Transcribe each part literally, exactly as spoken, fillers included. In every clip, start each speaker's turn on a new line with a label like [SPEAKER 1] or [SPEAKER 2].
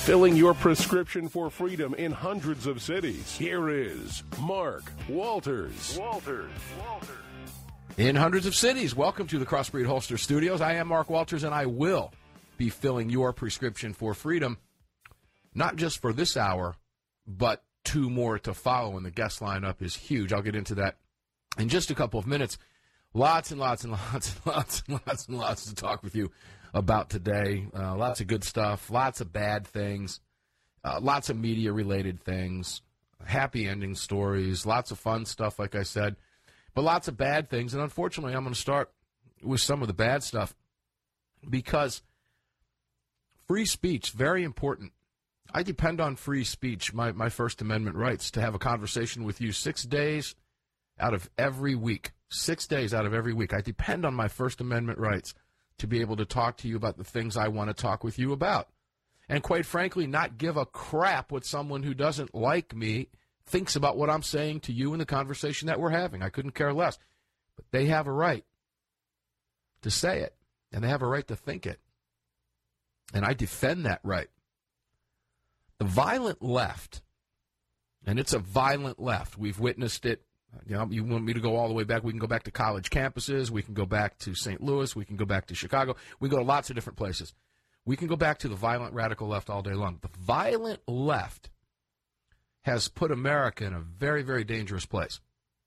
[SPEAKER 1] Filling your prescription for freedom in hundreds of cities. Here is Mark Walters. Walters. Walters.
[SPEAKER 2] In hundreds of cities, welcome to the Crossbreed Holster Studios. I am Mark Walters, and I will be filling your prescription for freedom, not just for this hour, but two more to follow, and the guest lineup is huge. I'll get into that in just a couple of minutes. Lots and lots and lots and lots and lots and lots to talk with you about today. Uh, lots of good stuff, lots of bad things, uh, lots of media-related things, happy ending stories, lots of fun stuff, like I said, but lots of bad things. And unfortunately, I'm going to start with some of the bad stuff because free speech, very important. I depend on free speech, my, my First Amendment rights, to have a conversation with you six days out of every week. Six days out of every week. I depend on my First Amendment rights to be able to talk to you about the things I want to talk with you about. And quite frankly, not give a crap what someone who doesn't like me thinks about what I'm saying to you in the conversation that we're having. I couldn't care less. But they have a right to say it, and they have a right to think it. And I defend that right. The violent left, and it's a violent left. We've witnessed it. You know, you want me to go all the way back? We can go back to college campuses. We can go back to Saint Louis. We can go back to Chicago. We can go to lots of different places. We can go back to the violent radical left all day long. The violent left has put America in a very, very dangerous place.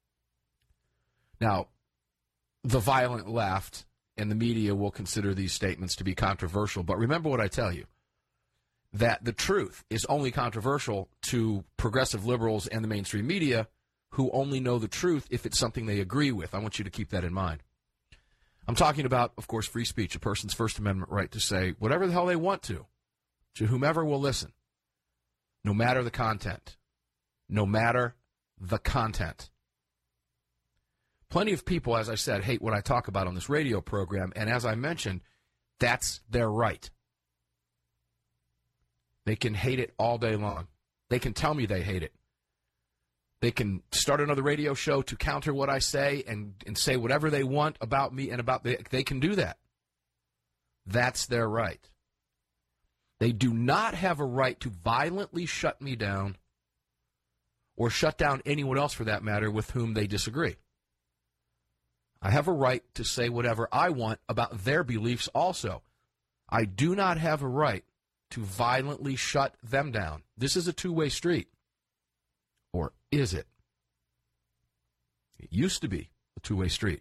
[SPEAKER 2] Now, the violent left and the media will consider these statements to be controversial. But remember what I tell you, that the truth is only controversial to progressive liberals and the mainstream media, who only know the truth if it's something they agree with. I want you to keep that in mind. I'm talking about, of course, free speech, a person's First Amendment right to say whatever the hell they want to, to whomever will listen, no matter the content. No matter the content. Plenty of people, as I said, hate what I talk about on this radio program, and as I mentioned, that's their right. They can hate it all day long. They can tell me they hate it. They can start another radio show to counter what I say and, and say whatever they want about me and about the, they can do that. That's their right. They do not have a right to violently shut me down or shut down anyone else, for that matter, with whom they disagree. I have a right to say whatever I want about their beliefs also. I do not have a right to violently shut them down. This is a two-way street. Or is it? It used to be a two-way street.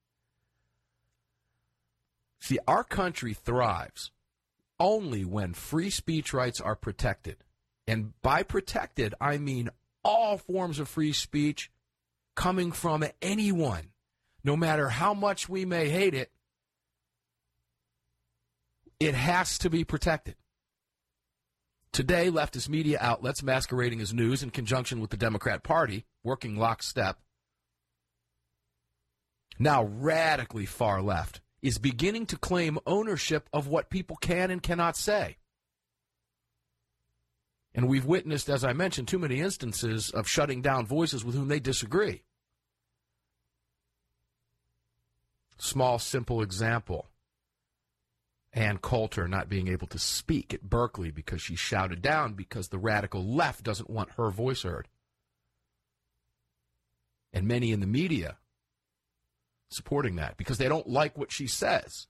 [SPEAKER 2] See, our country thrives only when free speech rights are protected. And by protected, I mean all forms of free speech coming from anyone, no matter how much we may hate it, it has to be protected. Today, leftist media outlets masquerading as news in conjunction with the Democrat Party, working lockstep, now radically far left, is beginning to claim ownership of what people can and cannot say. And we've witnessed, as I mentioned, too many instances of shutting down voices with whom they disagree. Small, simple example. Ann Coulter not being able to speak at Berkeley because she shouted down because the radical left doesn't want her voice heard. And many in the media supporting that because they don't like what she says.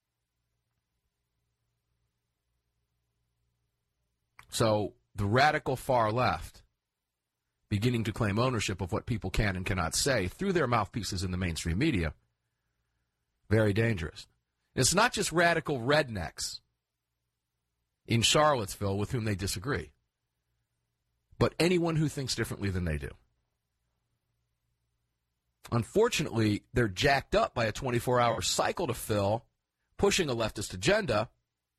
[SPEAKER 2] So the radical far left beginning to claim ownership of what people can and cannot say through their mouthpieces in the mainstream media, very dangerous. It's not just radical rednecks in Charlottesville with whom they disagree, but anyone who thinks differently than they do. Unfortunately, they're jacked up by a twenty-four hour cycle to fill, pushing a leftist agenda.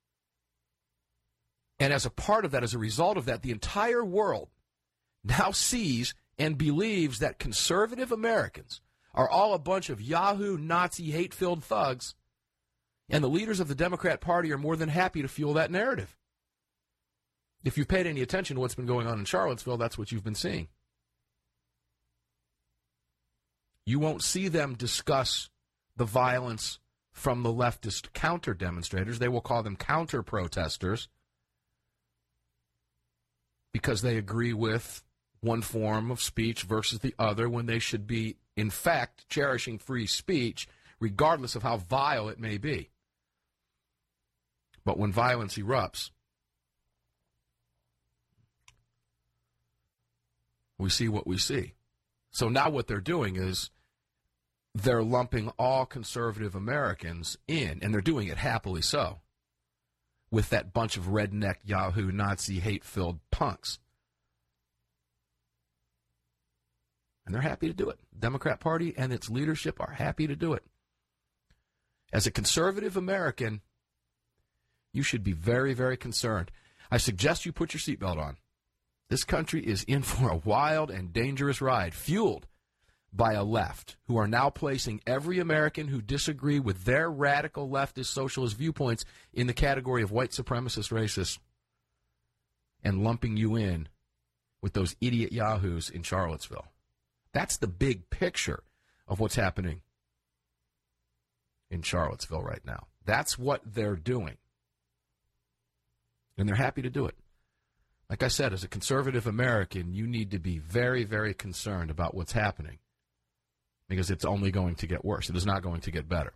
[SPEAKER 2] And as a part of that, as a result of that, the entire world now sees and believes that conservative Americans are all a bunch of Yahoo, Nazi, hate-filled thugs, and the leaders of the Democrat Party are more than happy to fuel that narrative. If you've paid any attention to what's been going on in Charlottesville, that's what you've been seeing. You won't see them discuss the violence from the leftist counter-demonstrators. They will call them counter-protesters. because they agree with one form of speech versus the other when they should be, in fact, cherishing free speech, regardless of how vile it may be. But when violence erupts, we see what we see. So now what they're doing is they're lumping all conservative Americans in, and they're doing it happily so, with that bunch of redneck, Yahoo, Nazi, hate-filled punks. And they're happy to do it. The Democrat Party and its leadership are happy to do it. As a conservative American, you should be very, very concerned. I suggest you put your seatbelt on. This country is in for a wild and dangerous ride, fueled by a left who are now placing every American who disagree with their radical leftist socialist viewpoints in the category of white supremacist racists and lumping you in with those idiot yahoos in Charlottesville. That's the big picture of what's happening in Charlottesville right now. That's what they're doing. And they're happy to do it. Like I said, as a conservative American, you need to be very, very concerned about what's happening because it's only going to get worse. It is not going to get better.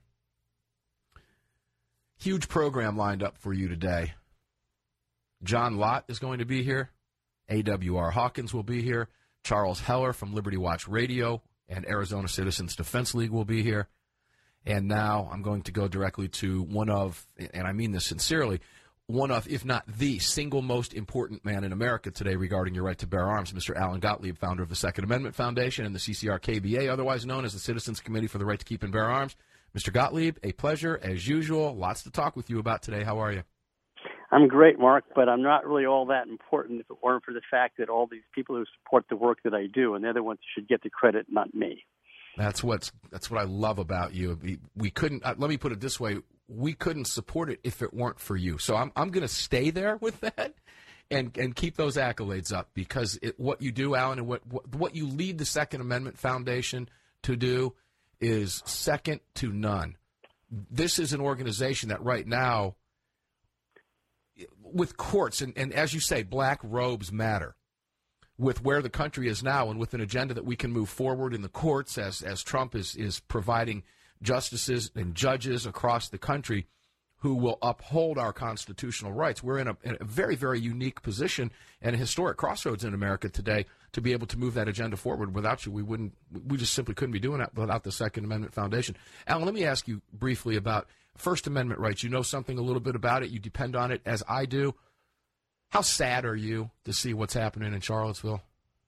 [SPEAKER 2] Huge program lined up for you today. John Lott is going to be here. A W R Hawkins will be here. Charles Heller from Liberty Watch Radio and Arizona Citizens Defense League will be here. And now I'm going to go directly to one of, and I mean this sincerely, one of, if not the single most important man in America today regarding your right to bear arms, Mister Alan Gottlieb, founder of the Second Amendment Foundation and the C C R K B A, otherwise known as the Citizens Committee for the Right to Keep and Bear Arms. Mister Gottlieb, a pleasure, as usual. Lots to talk with you about today. How are you?
[SPEAKER 3] I'm great, Mark, but I'm not really all that important if it weren't for the fact that all these people who support the work that I do, and they're the ones who should get the credit, not me.
[SPEAKER 2] That's what's that's what I love about you. We, we couldn't. Uh, let me put it this way: we couldn't support it if it weren't for you. So I'm I'm going to stay there with that, and and keep those accolades up because it, what you do, Alan, and what, what what you lead the Second Amendment Foundation to do is second to none. This is an organization that right now, with courts and, and as you say, black robes matter. With where the country is now and with an agenda that we can move forward in the courts as, as Trump is, is providing justices and judges across the country who will uphold our constitutional rights. We're in a, in a very, very unique position and a historic crossroads in America today to be able to move that agenda forward. Without you, we wouldn't. We just simply couldn't be doing that without the Second Amendment Foundation. Alan, let me ask you briefly about First Amendment rights. You know something a little bit about it. You depend on it, as I do. How sad are you to see what's happening in Charlottesville?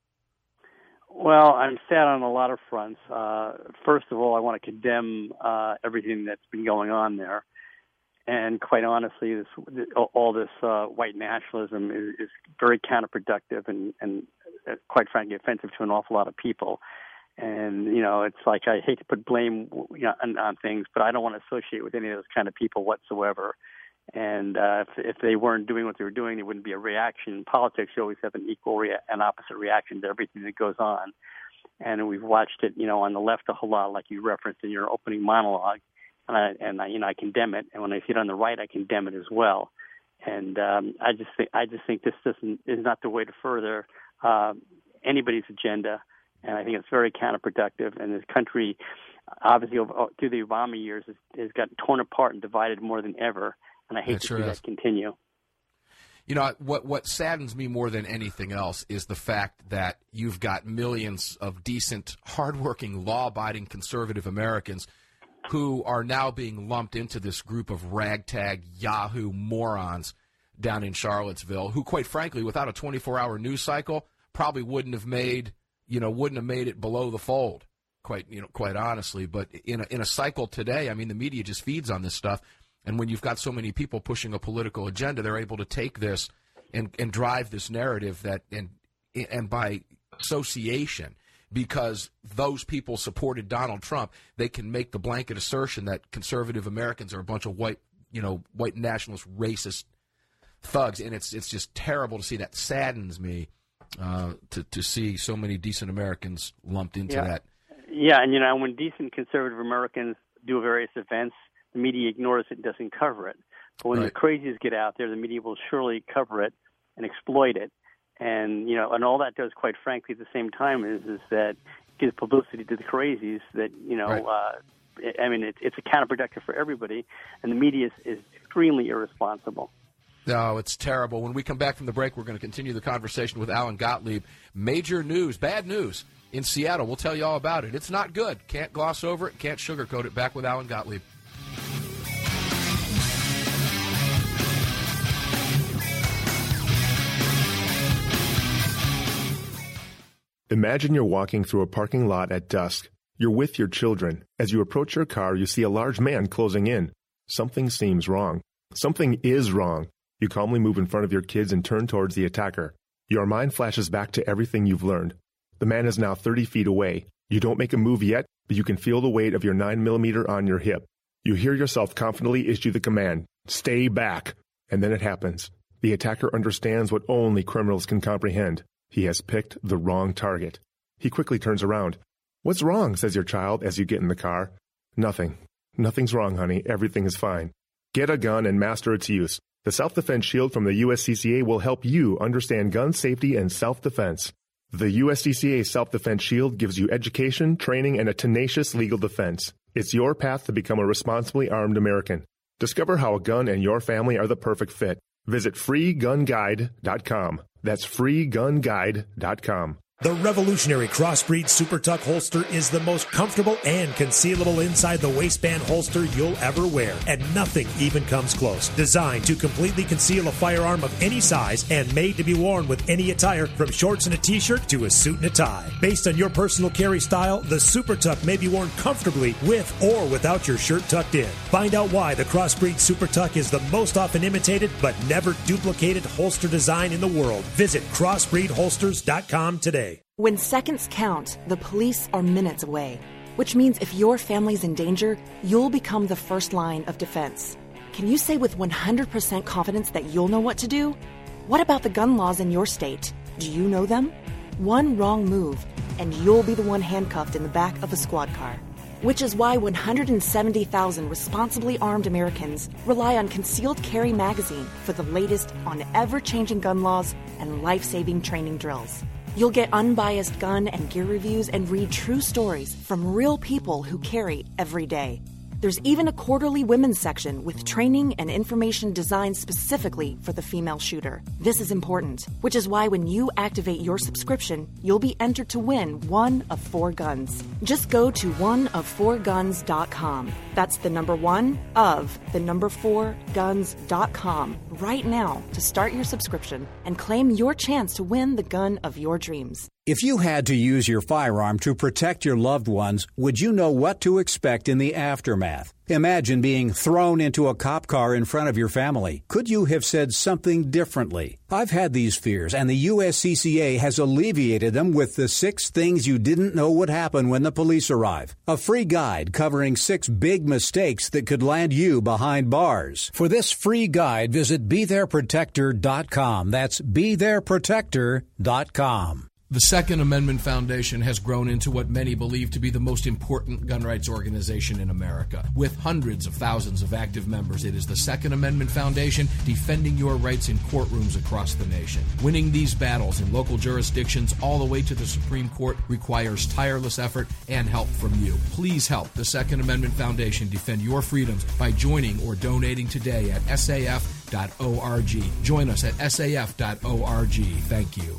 [SPEAKER 3] Well, I'm sad on a lot of fronts. Uh, first of all, I want to condemn uh, everything that's been going on there. And quite honestly, this, all this uh, white nationalism is, is very counterproductive and, and uh, quite frankly offensive to an awful lot of people. And, you know, it's like I hate to put blame you know, on, on things, but I don't want to associate with any of those kind of people whatsoever. And uh, if, if they weren't doing what they were doing, there wouldn't be a reaction. In politics, you always have an equal rea- and opposite reaction to everything that goes on. And we've watched it, you know, on the left a whole lot, like you referenced in your opening monologue. And I, and I, you know, I condemn it. And when I see it on the right, I condemn it as well. And um, I just think I just think this doesn't is not the way to further uh, anybody's agenda. And I think it's very counterproductive. And this country, obviously, over, through the Obama years, has, has gotten torn apart and divided more than ever. And I hate to see that continue.
[SPEAKER 2] You know, what what saddens me more than anything else is the fact that you've got millions of decent, hardworking, law-abiding conservative Americans who are now being lumped into this group of ragtag Yahoo morons down in Charlottesville who, quite frankly, without a twenty-four hour news cycle, probably wouldn't have made, you know, wouldn't have made it below the fold, quite, you know, quite honestly. But in a, in a cycle today, I mean, the media just feeds on this stuff. And when you've got so many people pushing a political agenda, they're able to take this and, and drive this narrative that, and and by association, because those people supported Donald Trump, they can make the blanket assertion that conservative Americans are a bunch of white, you know, white nationalist, racist thugs. And it's it's just terrible to see. That saddens me uh, to to see so many decent Americans lumped into
[SPEAKER 3] yeah.
[SPEAKER 2] that.
[SPEAKER 3] Yeah, and you know, when decent conservative Americans do various events, the media ignores it and doesn't cover it. But when
[SPEAKER 2] right.
[SPEAKER 3] the crazies get out there, the media will surely cover it and exploit it. And, you know, and all that does, quite frankly, at the same time is, is that gives publicity to the crazies that, you know,
[SPEAKER 2] right.
[SPEAKER 3] uh, I mean, it, it's a counterproductive for everybody, and the media is, is extremely irresponsible.
[SPEAKER 2] No, it's terrible. When we come back from the break, we're going to continue the conversation with Alan Gottlieb. Major news, bad news in Seattle. We'll tell you all about it. It's not good. Can't gloss over it. Can't sugarcoat it. Back with Alan Gottlieb.
[SPEAKER 4] Imagine you're walking through a parking lot at dusk. You're with your children. As you approach your car, you see a large man closing in. Something seems wrong. Something is wrong. You calmly move in front of your kids and turn towards the attacker. Your mind flashes back to everything you've learned. The man is now thirty feet away. You don't make a move yet, but you can feel the weight of your nine millimeter on your hip. You hear yourself confidently issue the command, "Stay back." And then it happens. The attacker understands what only criminals can comprehend. He has picked the wrong target. He quickly turns around. "What's wrong?" says your child as you get in the car. "Nothing. Nothing's wrong, honey. Everything is fine." Get a gun and master its use. The Self-Defense Shield from the U S C C A will help you understand gun safety and self-defense. The U S C C A Self-Defense Shield gives you education, training, and a tenacious legal defense. It's your path to become a responsibly armed American. Discover how a gun and your family are the perfect fit. Visit free gun guide dot com. That's free gun guide dot com.
[SPEAKER 5] The revolutionary Crossbreed Super Tuck holster is the most comfortable and concealable inside the waistband holster you'll ever wear, and nothing even comes close. Designed to completely conceal a firearm of any size and made to be worn with any attire, from shorts and a t-shirt to a suit and a tie. Based on your personal carry style, the Super Tuck may be worn comfortably with or without your shirt tucked in. Find out why the Crossbreed Super Tuck is the most often imitated but never duplicated holster design in the world. Visit crossbreed holsters dot com today.
[SPEAKER 6] When seconds count, the police are minutes away, which means if your family's in danger, you'll become the first line of defense. Can you say with one hundred percent confidence that you'll know what to do? What about the gun laws in your state? Do you know them? One wrong move, and you'll be the one handcuffed in the back of a squad car. Which is why one hundred seventy thousand responsibly armed Americans rely on Concealed Carry Magazine for the latest on ever-changing gun laws and life-saving training drills. You'll get unbiased gun and gear reviews and read true stories from real people who carry every day. There's even a quarterly women's section with training and information designed specifically for the female shooter. This is important, which is why when you activate your subscription, you'll be entered to win one of four guns. Just go to one of four guns dot com. That's the number one of the number four guns dot com right now to start your subscription and claim your chance to win the gun of your dreams.
[SPEAKER 7] If you had to use your firearm to protect your loved ones, would you know what to expect in the aftermath? Imagine being thrown into a cop car in front of your family. Could you have said something differently? I've had these fears, and the U S C C A has alleviated them with the six things you didn't know would happen when the police arrive. A free guide covering six big mistakes that could land you behind bars. For this free guide, visit be there protector dot com. That's be there protector dot com.
[SPEAKER 2] The Second Amendment Foundation has grown into what many believe to be the most important gun rights organization in America. With hundreds of thousands of active members, it is the Second Amendment Foundation defending your rights in courtrooms across the nation. Winning these battles in local jurisdictions all the way to the Supreme Court requires tireless effort and help from you. Please help the Second Amendment Foundation defend your freedoms by joining or donating today at S A F dot org. Join us at S A F dot org. Thank you.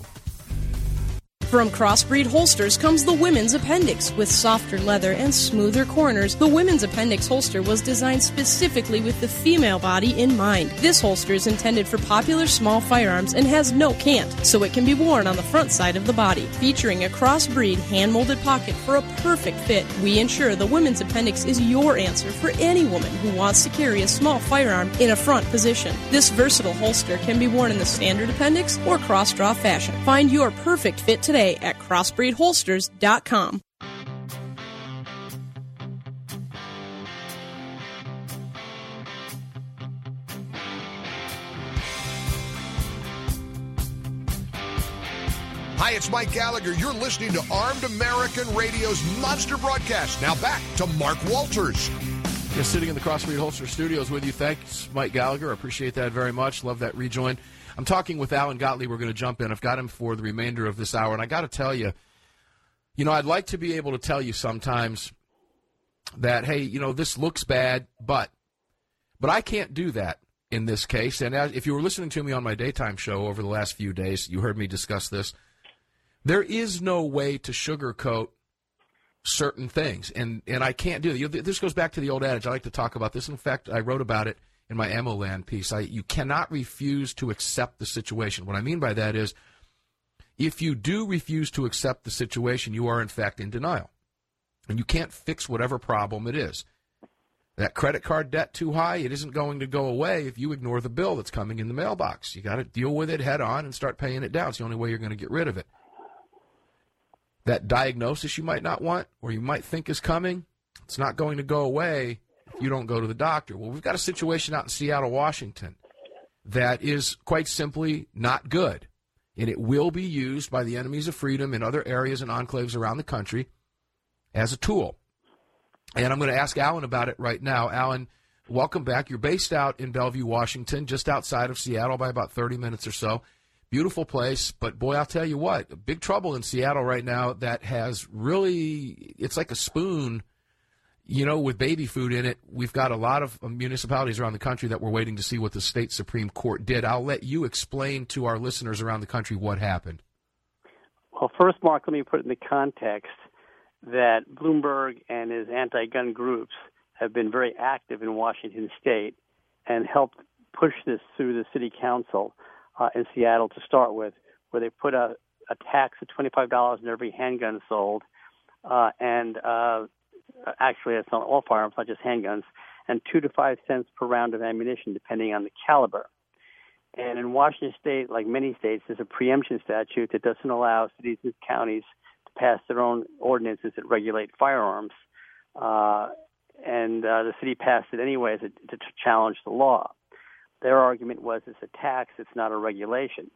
[SPEAKER 8] From Crossbreed Holsters comes the Women's Appendix. With softer leather and smoother corners, the Women's Appendix holster was designed specifically with the female body in mind. This holster is intended for popular small firearms and has no cant, so it can be worn on the front side of the body. Featuring a crossbreed hand-molded pocket for a perfect fit, we ensure the Women's Appendix is your answer for any woman who wants to carry a small firearm in a front position. This versatile holster can be worn in the standard appendix or cross-draw fashion. Find your perfect fit today at crossbreed holsters dot com.
[SPEAKER 9] Hi, it's Mike Gallagher. You're listening to Armed American Radio's Monster Broadcast. Now back to Mark Walters.
[SPEAKER 2] Just sitting in the Crossbreed Holster studios with you. Thanks, Mike Gallagher. I appreciate that very much. Love that rejoin. I'm talking with Alan Gottlieb. We're going to jump in. I've got him for the remainder of this hour. And I got to tell you, you know, I'd like to be able to tell you sometimes that, hey, you know, this looks bad, but, but I can't do that in this case. And as, if you were listening to me on my daytime show over the last few days, you heard me discuss this. There is no way to sugarcoat certain things, and, and I can't do that. This goes back to the old adage. I like to talk about this. In fact, I wrote about it in my Ammo Land piece. I, you cannot refuse to accept the situation. What I mean by that is, if you do refuse to accept the situation, you are, in fact, in denial. And you can't fix whatever problem it is. That credit card debt too high, it isn't going to go away if you ignore the bill that's coming in the mailbox. You got to deal with it head on and start paying it down. It's the only way you're going to get rid of it. That diagnosis you might not want or you might think is coming, it's not going to go away if you don't go to the doctor. Well, we've got a situation out in Seattle, Washington, that is quite simply not good. And it will be used by the enemies of freedom in other areas and enclaves around the country as a tool. And I'm going to ask Alan about it right now. Alan, welcome back. You're based out in Bellevue, Washington, just outside of Seattle by about thirty minutes or so. Beautiful place, but boy, I'll tell you what, big trouble in Seattle right now that has really, it's like a spoon, you know, with baby food in it. We've got a lot of municipalities around the country that we're waiting to see what the state Supreme Court did. I'll let you explain to our listeners around the country what happened.
[SPEAKER 3] Well, first, Mark, let me put it in the context that Bloomberg and his anti-gun groups have been very active in Washington State and helped push this through the city council uh, in Seattle to start with, where they put a, a tax of twenty-five dollars on every handgun sold, uh, and uh, actually it's on all firearms, not just handguns, and two to five cents per round of ammunition, depending on the caliber. And in Washington State, like many states, there's a preemption statute that doesn't allow cities and counties to pass their own ordinances that regulate firearms. Uh, and uh, the city passed it anyway to, to challenge the law. Their argument was it's a tax, it's not a regulation.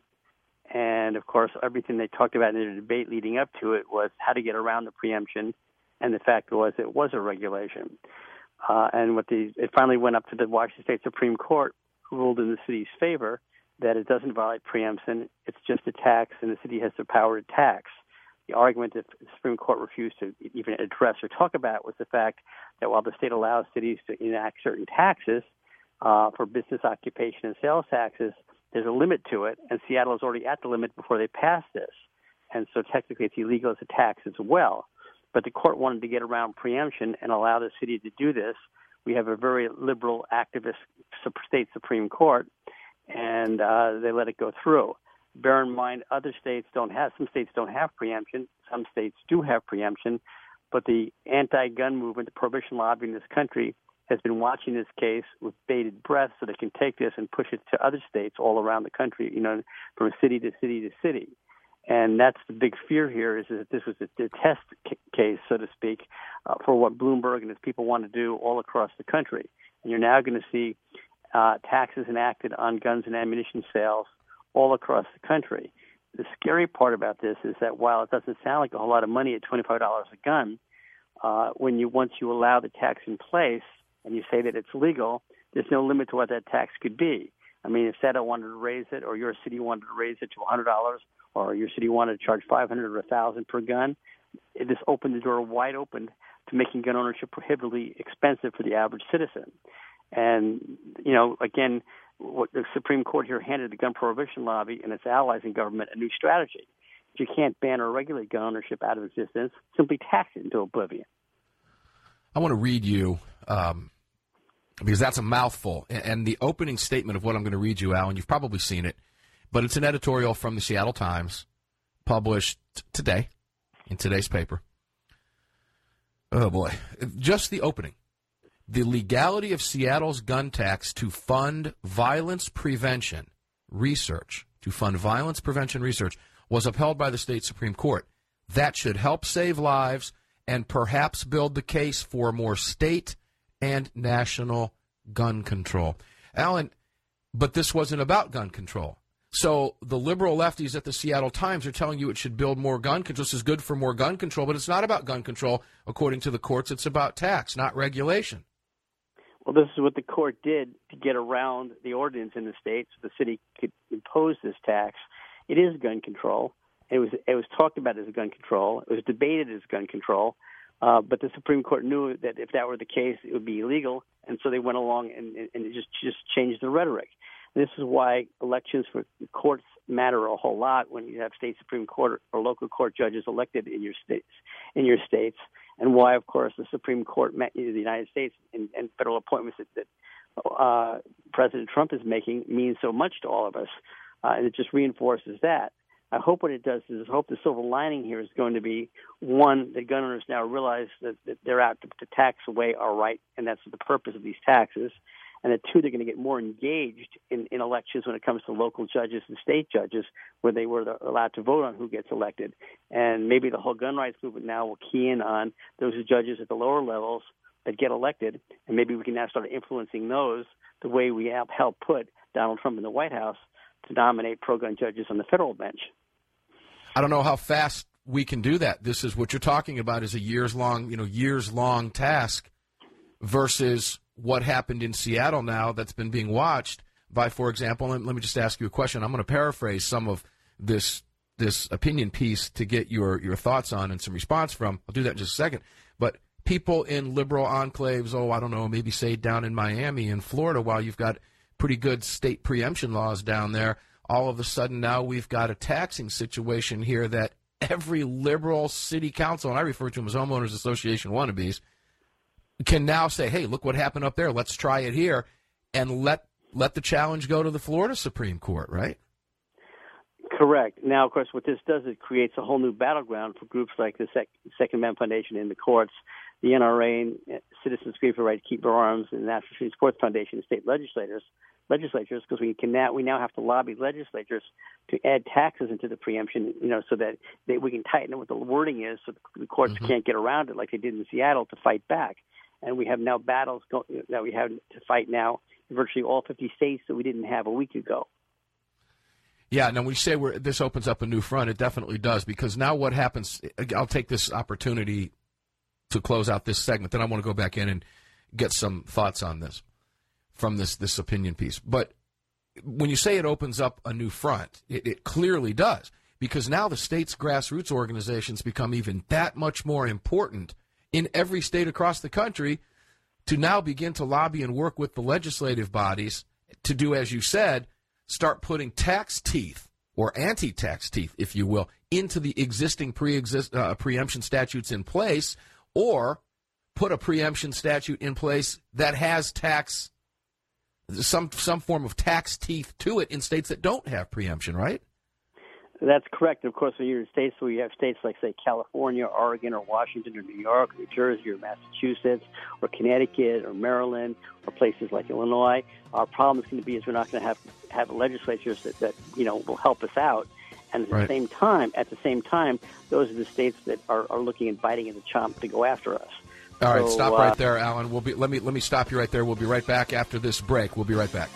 [SPEAKER 3] And, of course, everything they talked about in the debate leading up to it was how to get around the preemption, and the fact was it was a regulation. Uh, and what the it finally went up to the Washington State Supreme Court, who ruled in the city's favor that it doesn't violate preemption, it's just a tax, and the city has the power to tax. The argument that the Supreme Court refused to even address or talk about was the fact that while the state allows cities to enact certain taxes uh, for business occupation and sales taxes, there's a limit to it, and Seattle is already at the limit before they passed this. And so technically it's illegal as a tax as well. But the court wanted to get around preemption and allow the city to do this. We have a very liberal, activist state Supreme Court, and uh, they let it go through. Bear in mind, other states don't have, some states don't have preemption. Some states do have preemption. But the anti-gun movement, the prohibition lobby in this country, has been watching this case with bated breath so they can take this and push it to other states all around the country, you know, from city to city to city. And that's the big fear here is that this was a, a test c- case, so to speak, uh, for what Bloomberg and his people want to do all across the country. And you're now going to see uh, taxes enacted on guns and ammunition sales all across the country. The scary part about this is that while it doesn't sound like a whole lot of money at twenty-five dollars a gun, uh, when you once you allow the tax in place and you say that it's legal, there's no limit to what that tax could be. I mean, if Seattle wanted to raise it, or your city wanted to raise it to one hundred dollars, or your city wanted to charge five hundred dollars or one thousand dollars per gun, it just opened the door wide open to making gun ownership prohibitively expensive for the average citizen. And, you know, again, what the Supreme Court here handed the gun prohibition lobby and its allies in government a new strategy. If you can't ban or regulate gun ownership out of existence, simply tax it into oblivion.
[SPEAKER 2] I want to read you, um, because that's a mouthful, and the opening statement of what I'm going to read you, Alan, you've probably seen it, but it's an editorial from the Seattle Times, published today, in today's paper. Oh, boy. Just the opening. The legality of Seattle's gun tax to fund violence prevention research, to fund violence prevention research, was upheld by the state Supreme Court. That should help save lives and perhaps build the case for more state and national gun control. Alan, but this wasn't about gun control. So the liberal lefties at the Seattle Times are telling you it should build more gun control. This is good for more gun control, but it's not about gun control. According to the courts, it's about tax, not regulation.
[SPEAKER 3] Well, this is what the court did to get around the ordinance in the state so the city could impose this tax. It is gun control. It was it was talked about as gun control. It was debated as gun control. Uh, but the Supreme Court knew that if that were the case, it would be illegal, and so they went along and, and, and just just changed the rhetoric. And this is why elections for courts matter a whole lot when you have state Supreme Court or local court judges elected in your states, in your states, and why, of course, the Supreme Court in the United States and, and federal appointments that, that uh, President Trump is making mean so much to all of us, uh, and it just reinforces that. I hope what it does is I hope the silver lining here is going to be, one, that gun owners now realize that, that they're out to, to tax away our right, and that's the purpose of these taxes. And that, two, they're going to get more engaged in, in elections when it comes to local judges and state judges, where they were allowed to vote on who gets elected. And maybe the whole gun rights movement now will key in on those judges at the lower levels that get elected, and maybe we can now start influencing those the way we have helped put Donald Trump in the White House to nominate pro-gun judges on the federal bench.
[SPEAKER 2] I don't know how fast we can do that. This is what you're talking about is a years-long, you know, years-long task versus what happened in Seattle now that's been being watched by, for example, and let me just ask you a question. I'm going to paraphrase some of this this opinion piece to get your, your thoughts on and some response from. I'll do that in just a second. But people in liberal enclaves, oh, I don't know, maybe say down in Miami and Florida, while you've got pretty good state preemption laws down there, all of a sudden now we've got a taxing situation here that every liberal city council, and I refer to them as homeowners association wannabes, can now say, hey, look what happened up there. Let's try it here, and let let the challenge go to the Florida Supreme Court, right?
[SPEAKER 3] Correct. Now, of course, what this does, it creates a whole new battleground for groups like the Sec- Second Amendment Foundation in the courts, the N R A, and Citizens Agree for the Right to Keep Bear Arms, and the National Shooting Sports Foundation, and state legislators, legislatures, because we can now we now have to lobby legislatures to add taxes into the preemption, you know, so that they, we can tighten what the wording is, so the courts mm-hmm. can't get around it like they did in Seattle to fight back. And we have now battles go, that we have to fight now in virtually all fifty states that we didn't have a week ago.
[SPEAKER 2] Yeah, now when we say we're, this opens up a new front, it definitely does, because now what happens, I'll take this opportunity to close out this segment, then I want to go back in and get some thoughts on this from this, this opinion piece. But when you say it opens up a new front, it, it clearly does, because now the state's grassroots organizations become even that much more important in every state across the country to now begin to lobby and work with the legislative bodies to do, as you said, start putting tax teeth, or anti-tax teeth, if you will, into the existing pre-exist, uh, preemption statutes in place, or put a preemption statute in place that has tax, some some form of tax teeth to it in states that don't have preemption, right?
[SPEAKER 3] That's correct. Of course, when you're in states where you have states like, say, California, Oregon, or Washington, or New York, or New Jersey, or Massachusetts, or Connecticut, or Maryland, or places like Illinois, our problem is going to be is we're not going to have have legislatures that, that you know will help us out. And at the right. same time, at the same time, those are the states that are, are looking and biting in the chomp to go after us.
[SPEAKER 2] All right,
[SPEAKER 3] so,
[SPEAKER 2] stop
[SPEAKER 3] uh,
[SPEAKER 2] right there, Alan. We'll be let me let me stop you right there. We'll be right back after this break. We'll be right back.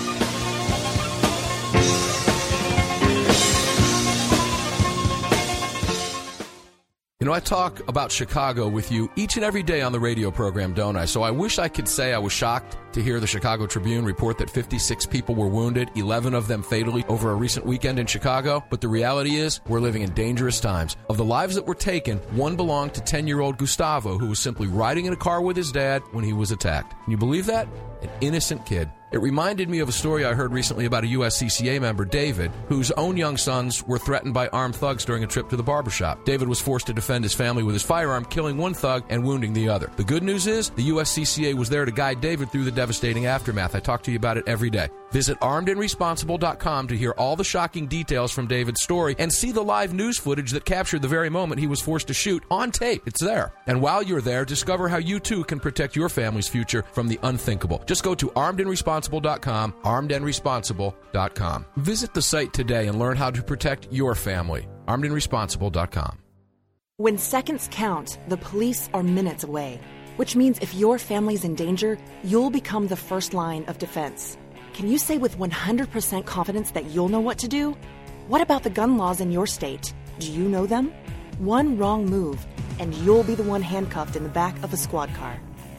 [SPEAKER 2] You know, I talk about Chicago with you each and every day on the radio program, don't I? So I wish I could say I was shocked to hear the Chicago Tribune report that fifty-six people were wounded, eleven of them fatally, over a recent weekend in Chicago. But the reality is, we're living in dangerous times. Of the lives that were taken, one belonged to ten-year-old Gustavo, who was simply riding in a car with his dad when he was attacked. Can you believe that? An innocent kid. It reminded me of a story I heard recently about a U S C C A member, David, whose own young sons were threatened by armed thugs during a trip to the barbershop. David was forced to defend his family with his firearm, killing one thug and wounding the other. The good news is, the U S C C A was there to guide David through the devastating aftermath. I talk to you about it every day. Visit armed and responsible dot com to hear all the shocking details from David's story and see the live news footage that captured the very moment he was forced to shoot on tape. It's there. And while you're there, discover how you too can protect your family's future from the unthinkable. Just go to armed and responsible dot com, armed and responsible dot com. Visit the site today and learn how to protect your family. armed and responsible dot com.
[SPEAKER 6] When seconds count, the police are minutes away, which means if your family's in danger, you'll become the first line of defense. Can you say with one hundred percent confidence that you'll know what to do? What about the gun laws in your state? Do you know them? One wrong move, and you'll be the one handcuffed in the back of a squad car.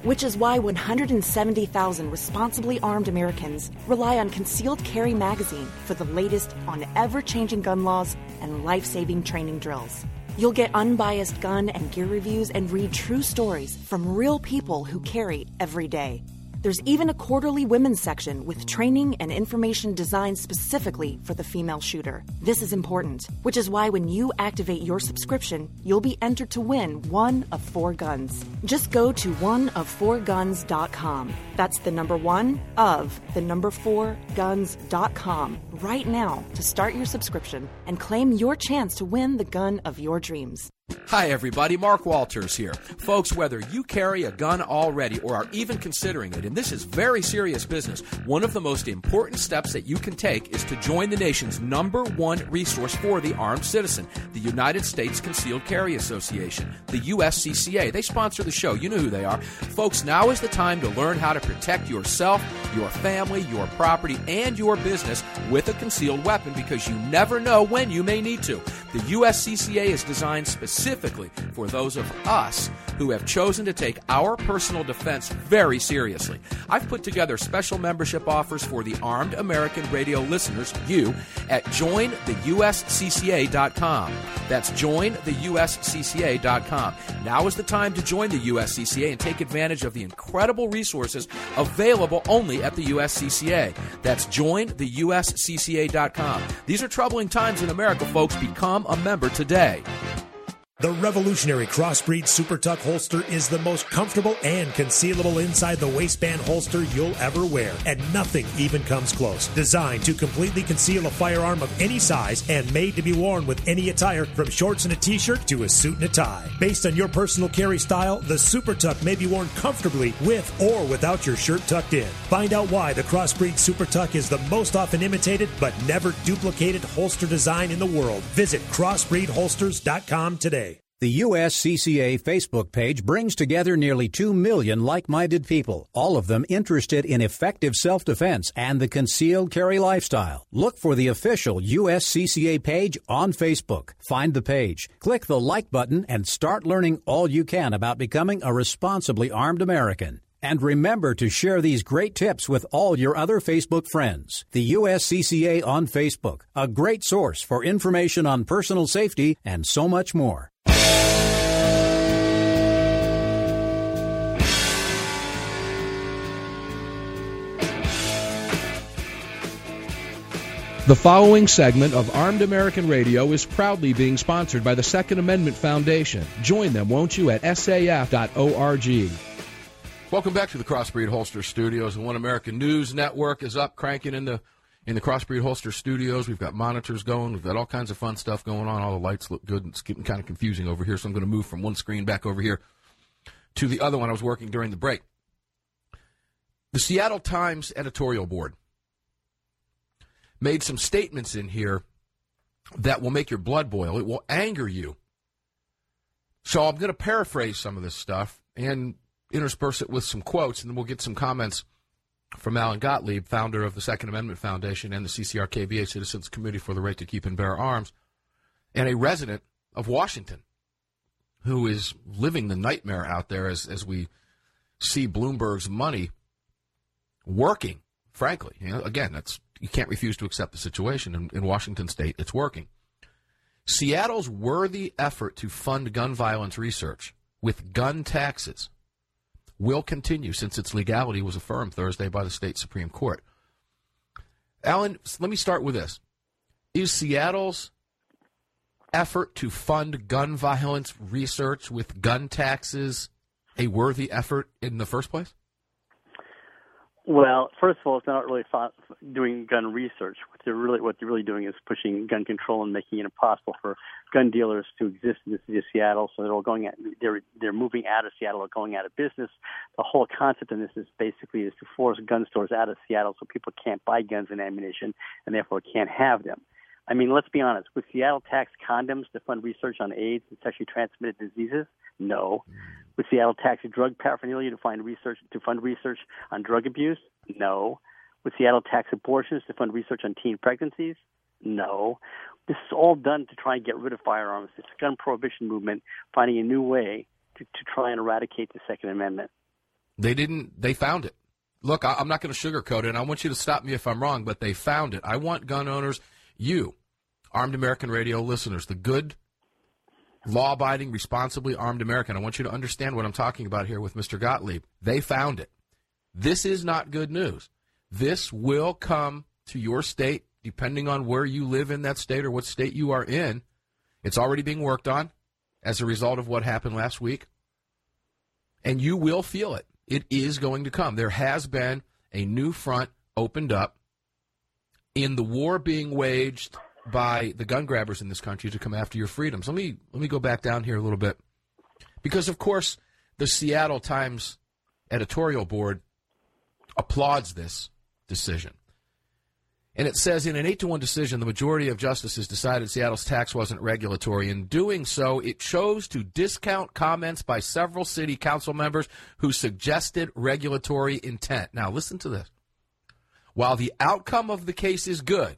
[SPEAKER 6] which is why one hundred seventy thousand responsibly armed Americans rely on Concealed Carry Magazine for the latest on ever-changing gun laws and life-saving training drills. You'll get unbiased gun and gear reviews and read true stories from real people who carry every day. There's even a quarterly women's section with training and information designed specifically for the female shooter. This is important, which is why when you activate your subscription, you'll be entered to win one of four guns. Just go to one of four guns dot com. That's the number one of the number four guns dot com right now to start your subscription and claim your chance to win the gun of your dreams.
[SPEAKER 2] Hi, everybody. Mark Walters here. Folks, whether you carry a gun already or are even considering it, and this is very serious business, one of the most important steps that you can take is to join the nation's number one resource for the armed citizen, the United States Concealed Carry Association, the U S C C A. They sponsor the show. You know who they are. Folks, now is the time to learn how to protect yourself, your family, your property, and your business with a concealed weapon because you never know when you may need to. The U S C C A is designed specifically Specifically for those of us who have chosen to take our personal defense very seriously. I've put together special membership offers for the armed American radio listeners, you, at join the U S C C A dot com. That's join the U S C C A dot com. Now is the time to join the U S C C A and take advantage of the incredible resources available only at the U S C C A. That's join the U S C C A dot com. These are troubling times in America, folks. Become a member today.
[SPEAKER 5] The revolutionary Crossbreed Super Tuck holster is the most comfortable and concealable inside the waistband holster you'll ever wear, and nothing even comes close. Designed to completely conceal a firearm of any size and made to be worn with any attire from shorts and a t-shirt to a suit and a tie. Based on your personal carry style, the Super Tuck may be worn comfortably with or without your shirt tucked in. Find out why the Crossbreed Super Tuck is the most often imitated but never duplicated holster design in the world. Visit crossbreed holsters dot com today.
[SPEAKER 7] The U S C C A Facebook page brings together nearly two million like-minded people, all of them interested in effective self-defense and the concealed carry lifestyle. Look for the official U S C C A page on Facebook. Find the page, click the like button, and start learning all you can about becoming a responsibly armed American. And remember to share these great tips with all your other Facebook friends. The U S C C A on Facebook, a great source for information on personal safety and so much more.
[SPEAKER 10] The following segment of Armed American Radio is proudly being sponsored by the Second Amendment Foundation. Join them, won't you, at S A F dot org.
[SPEAKER 2] Welcome back to the Crossbreed Holster Studios. The One American News Network is up, cranking in the in the Crossbreed Holster Studios. We've got monitors going. We've got all kinds of fun stuff going on. All the lights look good. It's getting kind of confusing over here, so I'm going to move from one screen back over here to the other one I was working during the break. The Seattle Times editorial board made some statements in here that will make your blood boil. It will anger you. So I'm going to paraphrase some of this stuff and intersperse it with some quotes, and then we'll get some comments from Alan Gottlieb, founder of the Second Amendment Foundation and the C C R K V A Citizens Committee for the Right to Keep and Bear Arms, and a resident of Washington who is living the nightmare out there as, as we see Bloomberg's money working, frankly. You know, again, that's you can't refuse to accept the situation. In, in Washington State, it's working. Seattle's worthy effort to fund gun violence research with gun taxes will continue since its legality was affirmed Thursday by the state Supreme Court. Alan, let me start with this. Is Seattle's effort to fund gun violence research with gun taxes a worthy effort in the first place?
[SPEAKER 3] Well, first of all, it's not really doing gun research. What they're really what they're really doing is pushing gun control and making it impossible for gun dealers to exist in the city of Seattle. So they're all going at, they're they're moving out of Seattle or going out of business. The whole concept in this is basically is to force gun stores out of Seattle so people can't buy guns and ammunition and therefore can't have them. I mean, let's be honest. Would Seattle tax condoms to fund research on AIDS and sexually transmitted diseases? No. Would Seattle tax drug paraphernalia to find research to fund research on drug abuse? No. Would Seattle tax abortions to fund research on teen pregnancies? No. This is all done to try and get rid of firearms. It's a gun prohibition movement finding a new way to, to try and eradicate the Second Amendment.
[SPEAKER 2] They didn't. They found it. Look, I, I'm not going to sugarcoat it, and I want you to stop me if I'm wrong, but they found it. I want gun owners, you, Armed American Radio listeners, the good, law-abiding, responsibly armed American, I want you to understand what I'm talking about here with Mister Gottlieb. They found it. This is not good news. This will come to your state, depending on where you live in that state or what state you are in. It's already being worked on as a result of what happened last week. And you will feel it. It is going to come. There has been a new front opened up in the war being waged by the gun grabbers in this country to come after your freedoms. Let me let me go back down here a little bit. Because, of course, the Seattle Times editorial board applauds this decision. And it says, in an eight to one decision, the majority of justices decided Seattle's tax wasn't regulatory. In doing so, it chose to discount comments by several city council members who suggested regulatory intent. Now, listen to this. While the outcome of the case is good,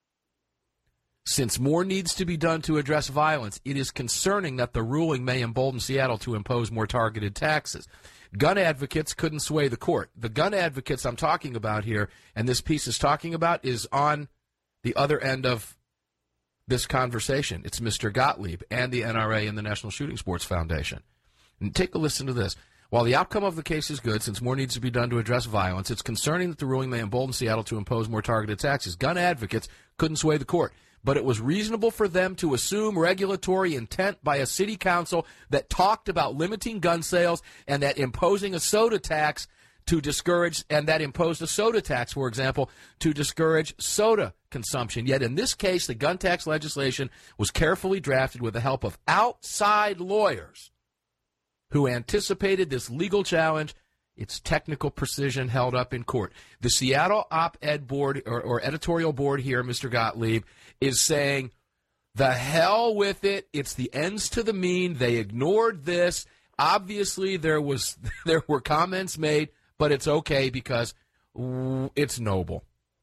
[SPEAKER 2] since more needs to be done to address violence, it is concerning that the ruling may embolden Seattle to impose more targeted taxes. Gun advocates couldn't sway the court. The gun advocates I'm talking about here, and this piece is talking about, is on the other end of this conversation. It's Mister Gottlieb and the N R A and the National Shooting Sports Foundation. And take a listen to this. While the outcome of the case is good, since more needs to be done to address violence, it's concerning that the ruling may embolden Seattle to impose more targeted taxes. Gun advocates couldn't sway the court, but it was reasonable for them to assume regulatory intent by a city council that talked about limiting gun sales and that imposing a soda tax to discourage, and that imposed a soda tax, for example, to discourage soda consumption. Yet in this case, the gun tax legislation was carefully drafted with the help of outside lawyers who anticipated this legal challenge. Its technical precision held up in court. The Seattle op-ed board or, or editorial board here, Mister Gottlieb, is saying, the hell with it. It's the ends to the mean. They ignored this. Obviously, there was there were comments made, but it's okay because it's noble.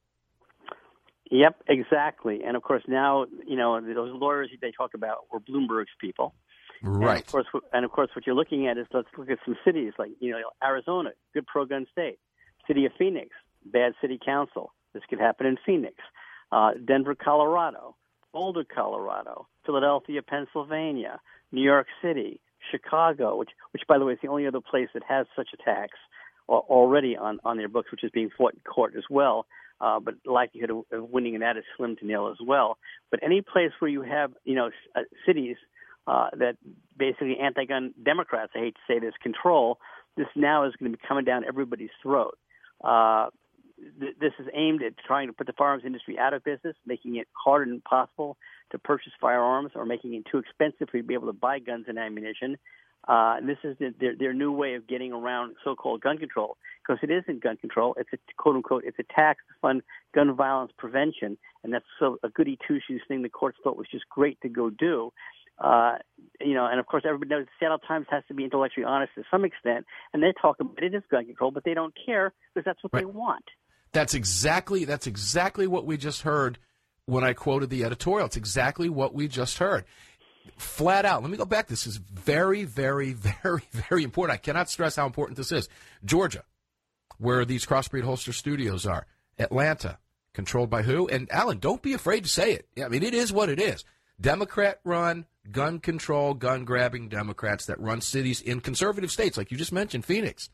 [SPEAKER 3] Yep, exactly. And, of course, now, you know, those lawyers they talk about were Bloomberg's people.
[SPEAKER 2] Right.
[SPEAKER 3] And of course, and of course, what you're looking at is, let's look at some cities like, you know, Arizona, good pro-gun state. City of Phoenix, bad city council. This could happen in Phoenix. Uh, Denver, Colorado. Boulder, Colorado. Philadelphia, Pennsylvania. New York City. Chicago, which, which by the way, is the only other place that has such a tax already on, on their books, which is being fought in court as well. Uh, but likelihood of, of winning that is slim to nil as well. But any place where you have, you know, uh, cities Uh, that basically anti-gun Democrats, I hate to say this, control, this now is going to be coming down everybody's throat. Uh, th- this is aimed at trying to put the firearms industry out of business, making it harder than possible to purchase firearms or making it too expensive for you to be able to buy guns and ammunition. Uh, and this is the, their, their new way of getting around so-called gun control, because it isn't gun control. It's a quote-unquote, it's a tax to fund gun violence prevention, and that's so a goody two-shoes thing the courts thought was just great to go do. Uh, you know, and of course, everybody knows the Seattle Times has to be intellectually honest to some extent, and they talk about it is gun control, but they don't care because that's what right. they want.
[SPEAKER 2] That's exactly that's exactly what we just heard when I quoted the editorial. It's exactly what we just heard, flat out. Let me go back. This is very, very, very, very important. I cannot stress how important this is. Georgia, where these Crossbreed Holster Studios are. Atlanta, controlled by who? And Alan, don't be afraid to say it. I mean, it is what it is. Democrat-run, gun control, gun-grabbing Democrats that run cities in conservative states, like you just mentioned, Phoenix,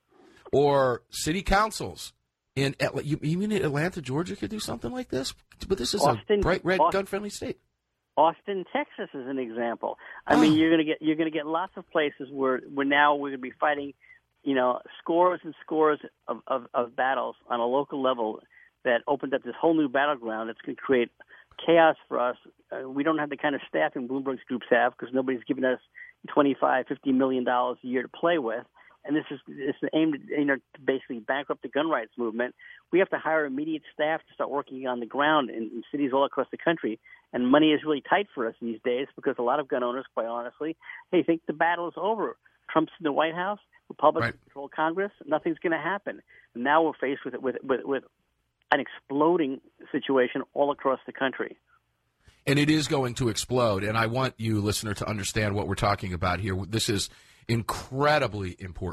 [SPEAKER 2] or city councils in Atlanta. You, you mean Atlanta, Georgia could do something like this? But this is Austin, a bright red, Austin, gun-friendly state.
[SPEAKER 3] Austin, Texas is an example. I oh. mean, you're going to get you're going to get lots of places where where now we're going to be fighting, you know, scores and scores of, of, of battles on a local level that opened up this whole new battleground that's going to create chaos for us. Uh, we don't have the kind of staffing Bloomberg's groups have because nobody's given us twenty-five, fifty million dollars a year to play with. And this is this is aimed at, you know, to basically bankrupt the gun rights movement. We have to hire immediate staff to start working on the ground in, in cities all across the country. And money is really tight for us these days because a lot of gun owners, quite honestly, hey, think the battle is over. Trump's in the White House, Republicans right. control Congress, nothing's going to happen. And now we're faced with with with, with an exploding situation all across the country.
[SPEAKER 2] And it is going to explode. And I want you, listener, to understand what we're talking about here. This is incredibly important.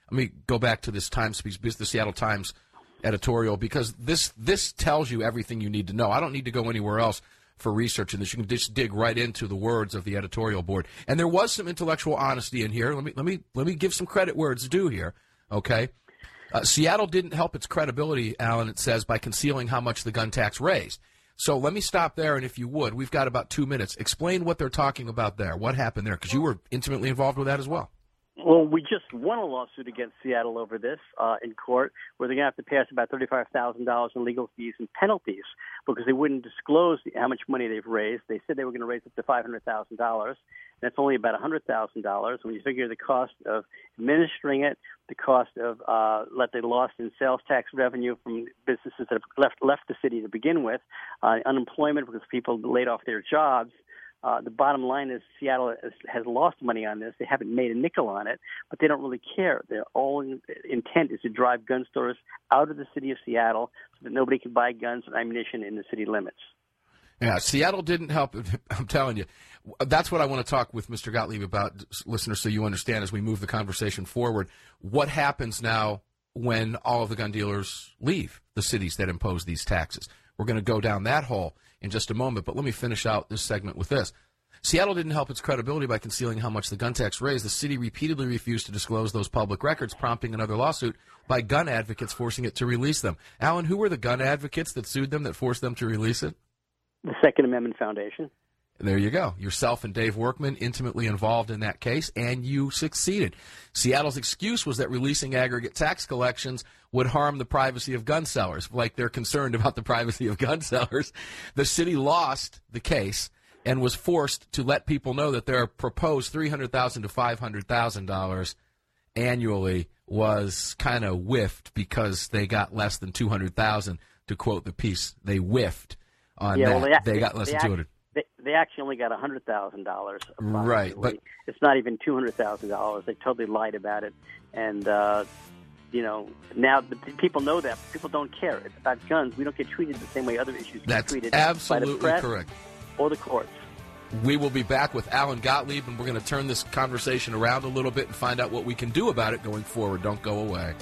[SPEAKER 2] let me go back to this Times, the Seattle Times editorial, because this this tells you everything you need to know. I don't need to go anywhere else for research in this. You can just dig right into the words of the editorial board. And there was some intellectual honesty in here. Let me let me let me give some credit where it's due here. Okay, uh, Seattle didn't help its credibility, Alan. It says by concealing how much the gun tax raised. So let me stop there, and if you would, we've got about two minutes. Explain what they're talking about there. What happened there? Because you were intimately involved with that as well.
[SPEAKER 3] Well, we just won a lawsuit against Seattle over this uh, in court, where they're going to have to pay us about thirty-five thousand dollars in legal fees and penalties because they wouldn't disclose how much money they've raised. They said they were going to raise up to five hundred thousand dollars. That's only about one hundred thousand dollars. When you figure the cost of administering it, the cost of uh, what they lost in sales tax revenue from businesses that have left left the city to begin with, uh, unemployment because people laid off their jobs. Uh, the bottom line is Seattle has, has lost money on this. They haven't made a nickel on it, but they don't really care. Their only intent is to drive gun stores out of the city of Seattle so that nobody can buy guns and ammunition in the city limits.
[SPEAKER 2] Yeah, Seattle didn't help. I'm telling you. That's what I want to talk with Mister Gottlieb about, listeners, so you understand as we move the conversation forward. What happens now when all of the gun dealers leave the cities that impose these taxes? We're going to go down that hole in just a moment, but let me finish out this segment with this. Seattle didn't help its credibility by concealing how much the gun tax raised. The city repeatedly refused to disclose those public records, prompting another lawsuit by gun advocates forcing it to release them. Alan, who were the gun advocates that sued them, that forced them to release it?
[SPEAKER 3] The Second Amendment Foundation.
[SPEAKER 2] There you go. Yourself and Dave Workman intimately involved in that case, and you succeeded. Seattle's excuse was that releasing aggregate tax collections would harm the privacy of gun sellers. Like they're concerned about the privacy of gun sellers. The city lost the case and was forced to let people know that their proposed three hundred thousand dollars to five hundred thousand dollars annually was kind of whiffed because they got less than two hundred thousand dollars, to quote the piece. They whiffed on
[SPEAKER 3] yeah,
[SPEAKER 2] that.
[SPEAKER 3] Well, they,
[SPEAKER 2] they got less
[SPEAKER 3] they
[SPEAKER 2] than two hundred thousand dollars.
[SPEAKER 3] They, they actually only got one hundred thousand dollars.
[SPEAKER 2] Right. But
[SPEAKER 3] it's not even two hundred thousand dollars. They totally lied about it. And, uh, you know, now the people know that. People don't care. It's about guns. We don't get treated the same way other issues get
[SPEAKER 2] That's
[SPEAKER 3] treated
[SPEAKER 2] absolutely
[SPEAKER 3] by the press
[SPEAKER 2] correct.
[SPEAKER 3] Or the courts.
[SPEAKER 2] We will be back with Alan Gottlieb, and we're going to turn this conversation around a little bit and find out what we can do about it going forward. Don't go away.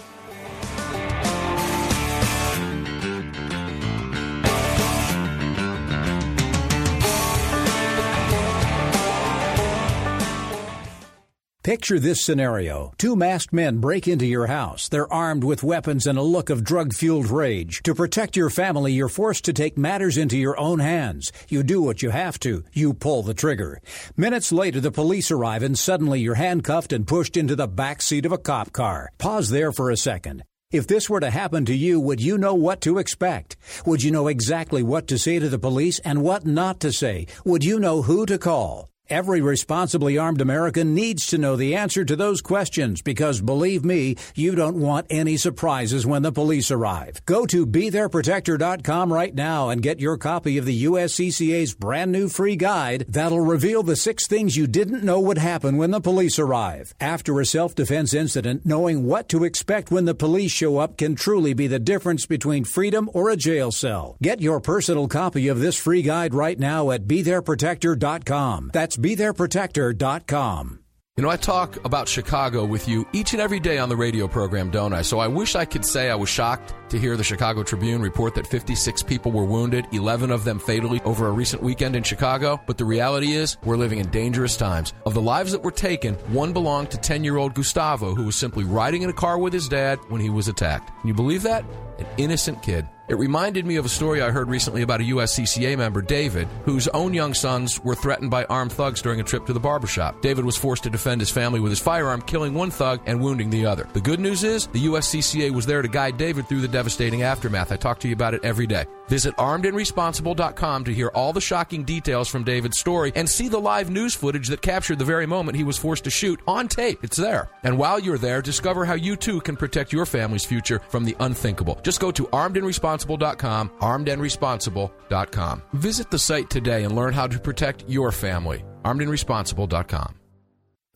[SPEAKER 7] Picture this scenario. Two masked men break into your house. They're armed with weapons and a look of drug-fueled rage. To protect your family, you're forced to take matters into your own hands. You do what you have to. You pull the trigger. Minutes later, the police arrive, and suddenly you're handcuffed and pushed into the back seat of a cop car. Pause there for a second. If this were to happen to you, would you know what to expect? Would you know exactly what to say to the police and what not to say? Would you know who to call? Every responsibly armed American needs to know the answer to those questions because, believe me, you don't want any surprises when the police arrive. Go to be there protector dot com right now and get your copy of the U S C C A's brand new free guide that'll reveal the six things you didn't know would happen when the police arrive. After a self-defense incident, knowing what to expect when the police show up can truly be the difference between freedom or a jail cell. Get your personal copy of this free guide right now at be there protector dot com. That's be there protector dot com.
[SPEAKER 2] You know, I talk about Chicago with you each and every day on the radio program, don't I? So I wish I could say I was shocked to hear the Chicago Tribune report that fifty-six people were wounded, eleven of them fatally, over a recent weekend in Chicago. But the reality is, we're living in dangerous times. Of the lives that were taken, one belonged to ten-year-old Gustavo, who was simply riding in a car with his dad when he was attacked. Can you believe that? An innocent kid. It reminded me of a story I heard recently about a U S C C A member, David, whose own young sons were threatened by armed thugs during a trip to the barbershop. David was forced to defend his family with his firearm, killing one thug and wounding the other. The good news is, the U S C C A was there to guide David through the devastating aftermath. I talk to you about it every day. Visit armed and responsible dot com to hear all the shocking details from David's story and see the live news footage that captured the very moment he was forced to shoot on tape. It's there. And while you're there, discover how you too can protect your family's future from the unthinkable. Just go to armed and responsible dot com, armed and responsible dot com. Visit the site today and learn how to protect your family. armed and responsible dot com.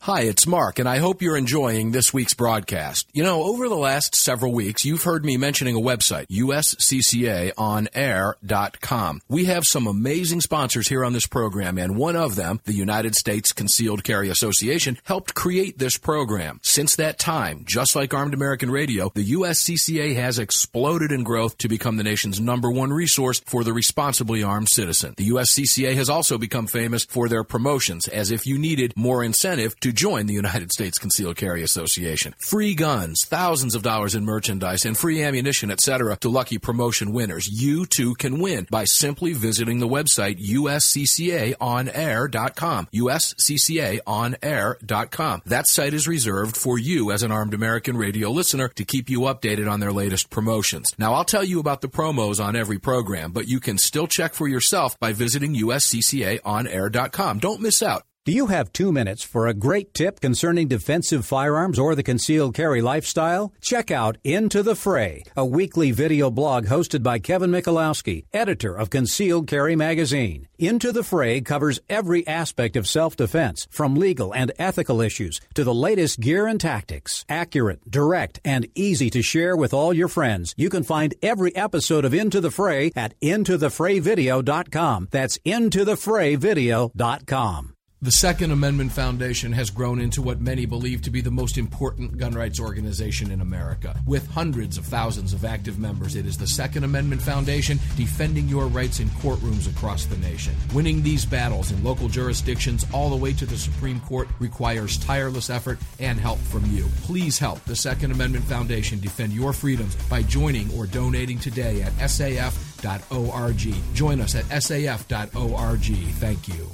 [SPEAKER 11] Hi, it's Mark, and I hope you're enjoying this week's broadcast. You know, over the last several weeks, you've heard me mentioning a website, U S C C A on air dot com. We have some amazing sponsors here on this program, and one of them, the United States Concealed Carry Association, helped create this program. Since that time, just like Armed American Radio, the U S C C A has exploded in growth to become the nation's number one resource for the responsibly armed citizen. The U S C C A has also become famous for their promotions, as if you needed more incentive to join the United States Concealed Carry Association. Free guns, thousands of dollars in merchandise, and free ammunition, et cetera to lucky promotion winners. You too can win by simply visiting the website U S C C A on air dot com. U S C C A on air dot com. That site is reserved for you as an Armed American Radio listener to keep you updated on their latest promotions. Now, I'll tell you about the promos on every program, but you can still check for yourself by visiting U S C C A on air dot com. Don't miss out.
[SPEAKER 7] Do you have two minutes for a great tip concerning defensive firearms or the concealed carry lifestyle? Check out Into the Fray, a weekly video blog hosted by Kevin Michalowski, editor of Concealed Carry Magazine. Into the Fray covers every aspect of self-defense, from legal and ethical issues to the latest gear and tactics. Accurate, direct, and easy to share with all your friends. You can find every episode of Into the Fray at into the fray video dot com. That's into the fray video dot com.
[SPEAKER 2] The Second Amendment Foundation has grown into what many believe to be the most important gun rights organization in America. With hundreds of thousands of active members, it is the Second Amendment Foundation defending your rights in courtrooms across the nation. Winning these battles in local jurisdictions all the way to the Supreme Court requires tireless effort and help from you. Please help the Second Amendment Foundation defend your freedoms by joining or donating today at S A F dot org. Join us at S A F dot org. Thank you.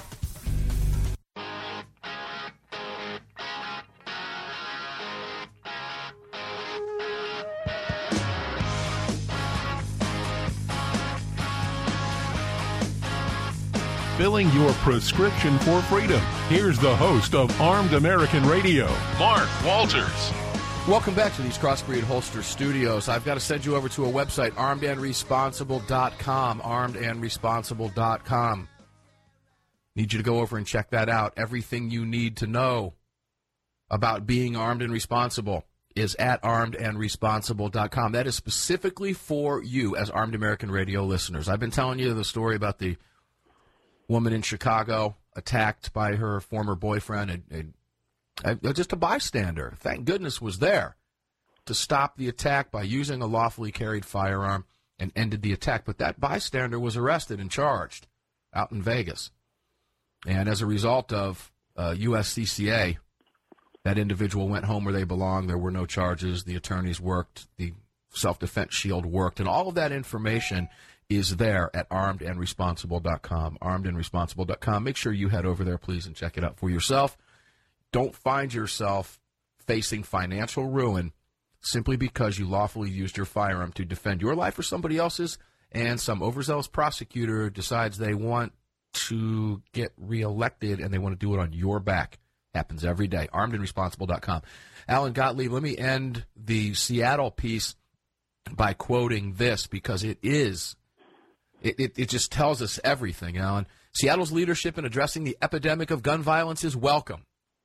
[SPEAKER 1] Filling your prescription for freedom. Here's the host of Armed American Radio, Mark Walters.
[SPEAKER 2] Welcome back to these Crossbreed Holster Studios. I've got to send you over to a website, armed and responsible dot com, armed and responsible dot com. Need you to go over and check that out. Everything you need to know about being armed and responsible is at armed and responsible dot com. That is specifically for you as Armed American Radio listeners. I've been telling you the story about the woman in Chicago attacked by her former boyfriend, and, and uh, just a bystander, thank goodness, was there to stop the attack by using a lawfully carried firearm and ended the attack. But that bystander was arrested and charged out in Vegas. And as a result of uh, U S C C A, that individual went home where they belong. There were no charges. The attorneys worked. The self-defense shield worked. And all of that information is there at armed and responsible dot com, armed and responsible dot com. Make sure you head over there, please, and check it out for yourself. Don't find yourself facing financial ruin simply because you lawfully used your firearm to defend your life or somebody else's, and some overzealous prosecutor decides they want to get reelected and they want to do it on your back. Happens every day. armed and responsible dot com. Alan Gottlieb, let me end the Seattle piece by quoting this, because it is It, it, it just tells us everything, Alan. Seattle's leadership in addressing the epidemic of gun violence is welcome.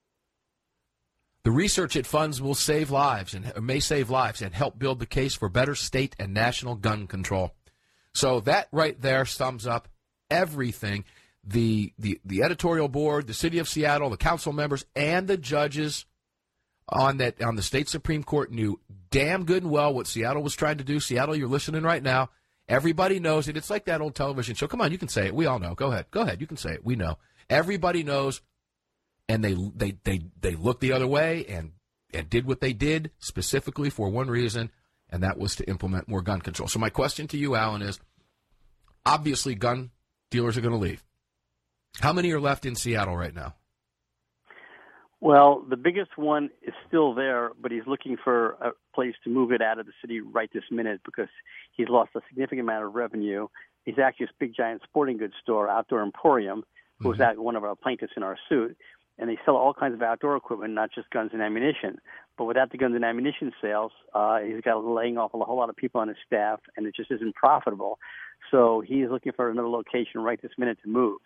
[SPEAKER 2] The research it funds will save lives and may save lives and help build the case for better state and national gun control. So that right there sums up everything. The, the, the editorial board, the city of Seattle, the council members, and the judges on that on the state Supreme Court knew damn good and well what Seattle was trying to do. Seattle, you're listening right now. Everybody knows it. It's like that old television show. Come on, you can say it. We all know. Go ahead. Go ahead. You can say it. We know. Everybody knows, and they they they, they looked the other way and, and did what they did specifically for one reason, and that was to implement more gun control. So my question to you, Alan, is obviously gun dealers are going to leave. How many are left in Seattle right now?
[SPEAKER 3] Well, the biggest one is still there, but he's looking for a place to move it out of the city right this minute because he's lost a significant amount of revenue. He's actually a big, giant sporting goods store, Outdoor Emporium, who was mm-hmm. one of our plaintiffs in our suit. And they sell all kinds of outdoor equipment, not just guns and ammunition. But without the guns and ammunition sales, uh, he's got laying off a whole lot of people on his staff, and it just isn't profitable. So he's looking for another location right this minute to move.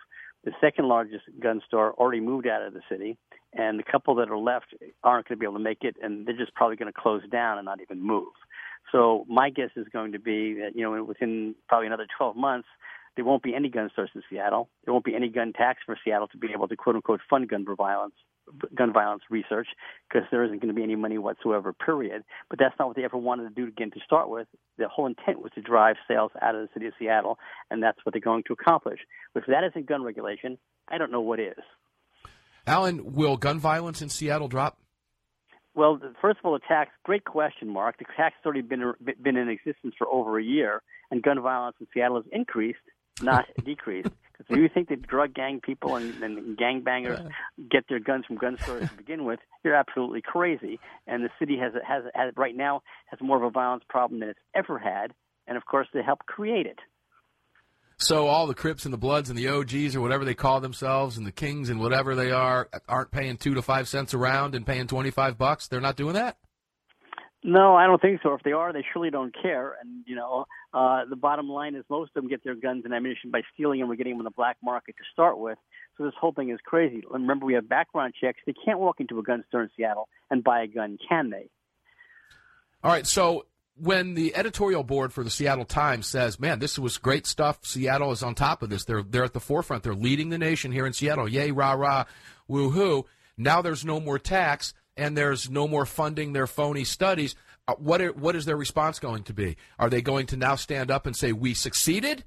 [SPEAKER 3] The second largest gun store already moved out of the city, and the couple that are left aren't going to be able to make it, and they're just probably going to close down and not even move. So my guess is going to be that, you know, within probably another twelve months, there won't be any gun stores in Seattle. There won't be any gun tax for Seattle to be able to, quote-unquote, fund gun violence, gun violence research, because there isn't going to be any money whatsoever, period. But that's not what they ever wanted to do again to start with. The whole intent was to drive sales out of the city of Seattle, and that's what they're going to accomplish. But if that isn't gun regulation, I don't know what is.
[SPEAKER 2] Alan, will gun violence in Seattle drop?
[SPEAKER 3] Well, first of all, the tax, great question, Mark. The tax has already been, been in existence for over a year, and gun violence in Seattle has increased, not decreased. Because if you think that drug gang people and, and gangbangers get their guns from gun stores to begin with, you're absolutely crazy. And the city has, has, has right now has more of a violence problem than it's ever had, and of course they helped create it.
[SPEAKER 2] So all the Crips and the Bloods and the O Gs or whatever they call themselves and the Kings and whatever they are aren't paying two to five cents a round and paying twenty-five bucks? They're not doing that?
[SPEAKER 3] No, I don't think so. If they are, they surely don't care. And, you know, uh, the bottom line is most of them get their guns and ammunition by stealing them or getting them on the black market to start with. So this whole thing is crazy. Remember, we have background checks. They can't walk into a gun store in Seattle and buy a gun, can they?
[SPEAKER 2] All right, so when the editorial board for the Seattle Times says, man, this was great stuff, Seattle is on top of this, they're they're at the forefront, they're leading the nation here in Seattle, yay, rah, rah, woo-hoo, now there's no more tax and there's no more funding their phony studies, uh, what are, what is their response going to be? Are they going to now stand up and say, we succeeded?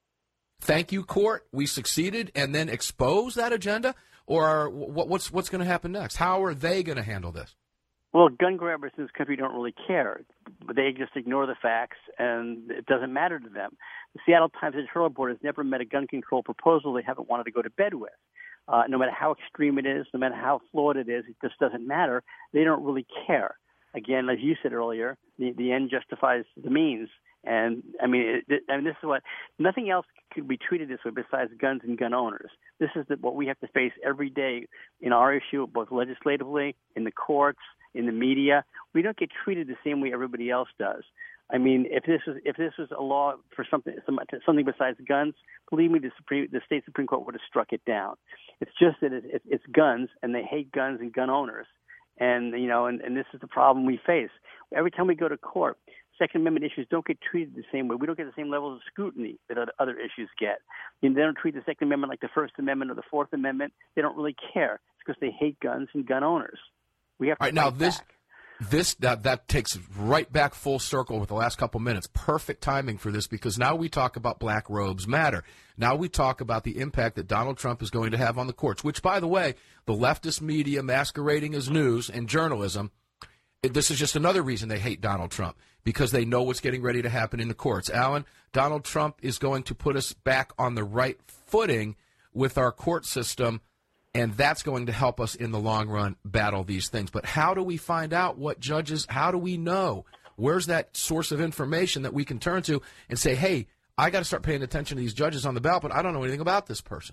[SPEAKER 2] Thank you, court, we succeeded, and then expose that agenda? Or are, what, what's, what's going to happen next? How are they going to handle this?
[SPEAKER 3] Well, gun grabbers in this country don't really care. They just ignore the facts, and it doesn't matter to them. The Seattle Times editorial board has never met a gun control proposal they haven't wanted to go to bed with. Uh, no matter how extreme it is, no matter how flawed it is, it just doesn't matter. They don't really care. Again, as you said earlier, the, the end justifies the means. And, I mean, it, it, I mean, this is what – nothing else could be treated this way besides guns and gun owners. This is the, what we have to face every day in our issue, both legislatively, in the courts, in the media. We don't get treated the same way everybody else does. I mean, if this was if this was a law for something something besides guns, believe me, the Supreme the state Supreme Court would have struck it down. It's just that it, it, it's guns, and they hate guns and gun owners, and you know, and, and this is the problem we face every time we go to court. Second Amendment issues don't get treated the same way. We don't get the same levels of scrutiny that other issues get. You know, they don't treat the Second Amendment like the First Amendment or the Fourth Amendment. They don't really care. It's because they hate guns and gun owners. We have to
[SPEAKER 2] All right, now
[SPEAKER 3] fight
[SPEAKER 2] this
[SPEAKER 3] back.
[SPEAKER 2] this that that takes right back full circle with the last couple minutes. Perfect timing for this, because now we talk about Black Robes Matter. Now we talk about the impact that Donald Trump is going to have on the courts, which, by the way, the leftist media masquerading as news and journalism, it, this is just another reason they hate Donald Trump, because they know what's getting ready to happen in the courts. Alan, Donald Trump is going to put us back on the right footing with our court system, and that's going to help us in the long run battle these things. But how do we find out what judges, how do we know? Where's that source of information that we can turn to and say, hey, I got to start paying attention to these judges on the ballot, but I don't know anything about this person?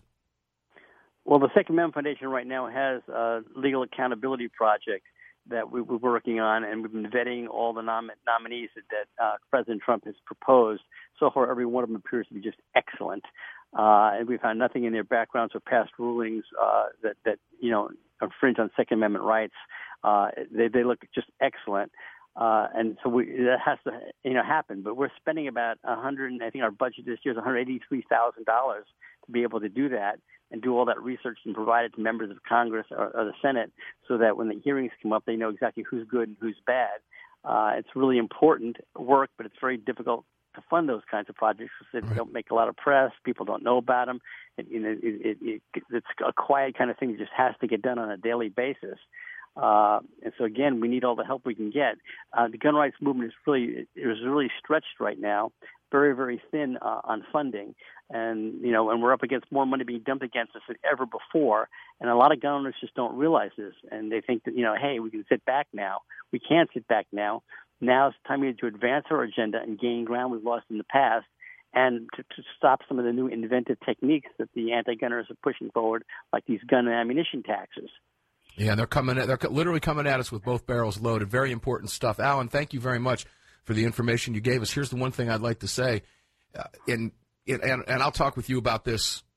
[SPEAKER 3] Well, the Second Amendment Foundation right now has a legal accountability project that we, we're working on, and we've been vetting all the nom- nominees that, that uh, President Trump has proposed. So far, every one of them appears to be just excellent. Uh, and we found nothing in their backgrounds or past rulings uh, that, that, you know, infringe on Second Amendment rights. Uh, they, they look just excellent. Uh, and so we, that has to, you know, happen. But we're spending about one hundred, I think our budget this year is one hundred eighty-three thousand dollars to be able to do that and do all that research and provide it to members of Congress or, or the Senate, so that when the hearings come up, they know exactly who's good and who's bad. Uh, it's really important work, but it's very difficult to fund those kinds of projects because they right. don't make a lot of press. People don't know about them. It, you know, it, it, it, it's a quiet kind of thing that just has to get done on a daily basis. Uh, and so, again, we need all the help we can get. Uh, the gun rights movement is really is really stretched right now, very, very thin uh, on funding. And, you know, and we're up against more money being dumped against us than ever before. And a lot of gun owners just don't realize this. And they think that, you know, hey, we can sit back now. We can't sit back now. Now it's time to advance our agenda and gain ground we've lost in the past, and to, to stop some of the new inventive techniques that the anti-gunners are pushing forward, like these gun and ammunition taxes.
[SPEAKER 2] Yeah, they're coming. They're literally coming at us with both barrels loaded. Very important stuff. Alan, thank you very much for the information you gave us. Here's the one thing I'd like to say, uh, in, in, and, and I'll talk with you about this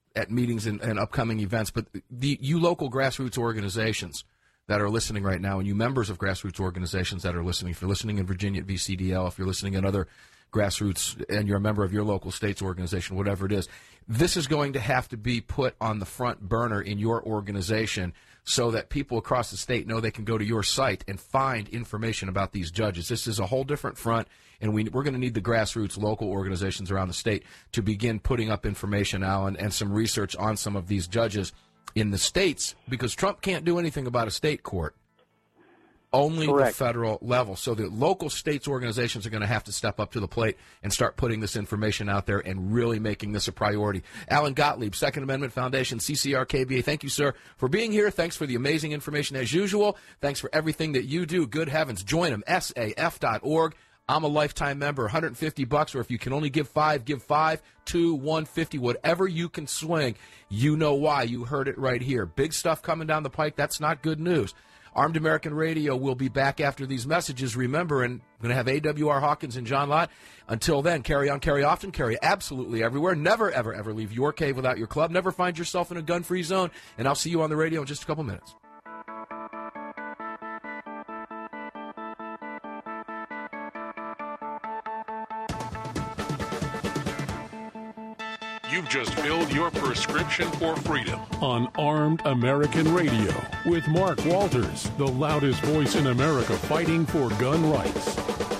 [SPEAKER 2] at meetings and, and upcoming events, but the you local grassroots organizations that are listening right now, and you members of grassroots organizations that are listening, if you're listening in Virginia at V C D L, if you're listening in other grassroots and you're a member of your local state's organization, whatever it is, this is going to have to be put on the front burner in your organization so that people across the state know they can go to your site and find information about these judges. This is a whole different front, and we, we're going to need the grassroots local organizations around the state to begin putting up information, Alan, and some research on some of these judges in the states, because Trump can't do anything about a state court. Only Correct. The federal level. So the local states organizations are going to have to step up to the plate and start putting this information out there and really making this a priority. Alan Gottlieb, Second Amendment Foundation, C C R K B A, thank you, sir, for being here. Thanks for the amazing information as usual. Thanks for everything that you do. Good heavens. Join them, S A F dot org. I'm a lifetime member, one hundred fifty bucks, or if you can only give five, give five, two, one fifty, whatever you can swing. You know why. You heard it right here. Big stuff coming down the pike. That's not good news. Armed American Radio will be back after these messages. Remember, and I'm going to have A W R Hawkins and John Lott. Until then, carry on, carry often, carry absolutely everywhere. Never, ever, ever leave your cave without your club. Never find yourself in a gun-free zone. And I'll see you on the radio in just a couple minutes.
[SPEAKER 1] You've just filled your prescription for freedom on Armed American Radio with Mark Walters, the loudest voice in America fighting for gun rights.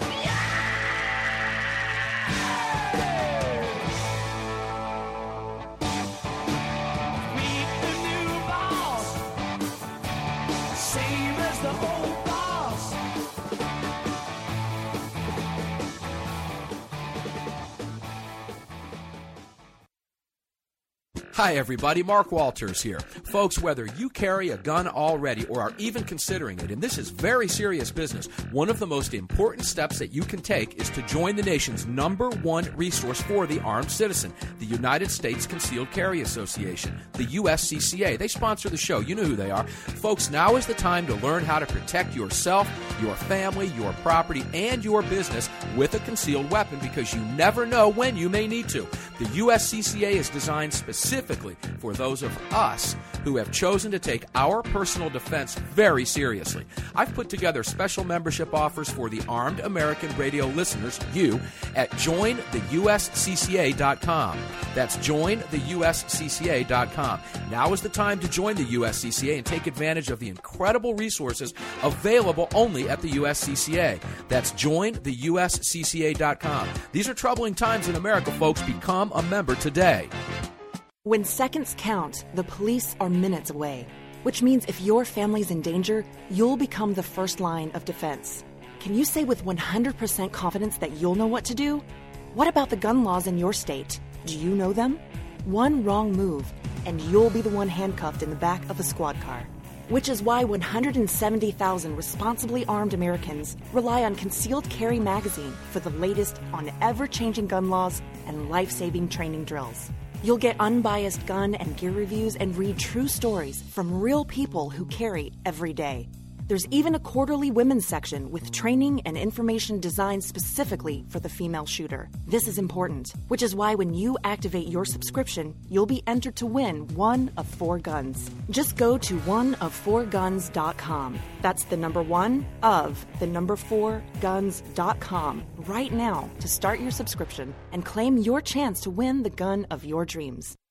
[SPEAKER 11] Hi, everybody. Mark Walters here. Folks, whether you carry a gun already or are even considering it, and this is very serious business, one of the most important steps that you can take is to join the nation's number one resource for the armed citizen, the United States Concealed Carry Association, the U S C C A. They sponsor the show. You know who they are. Folks, now is the time to learn how to protect yourself, your family, your property, and your business with a concealed weapon, because you never know when you may need to. The U S C C A is designed specifically for those of us who have chosen to take our personal defense very seriously. I've put together special membership offers for the Armed American Radio listeners, you, at join the U S C C A dot com. That's join the U S C C A dot com. Now is the time to join the U S C C A and take advantage of the incredible resources available only at the U S C C A. That's join the U S C C A dot com. These are troubling times in America, folks. Become a member today.
[SPEAKER 6] When seconds count, the police are minutes away, which means if your family's in danger, you'll become the first line of defense. Can you say with one hundred percent confidence that you'll know what to do? What about the gun laws in your state? Do you know them? One wrong move, and you'll be the one handcuffed in the back of a squad car. Which is why one hundred seventy thousand responsibly armed Americans rely on Concealed Carry Magazine for the latest on ever-changing gun laws and life-saving training drills. You'll get unbiased gun and gear reviews and read true stories from real people who carry every day. There's even a quarterly women's section with training and information designed specifically for the female shooter. This is important, which is why when you activate your subscription, you'll be entered to win one of four guns. Just go to one of four guns dot com. That's the number one of the number four guns dot com right now to start your subscription and claim your chance to win the gun of your dreams.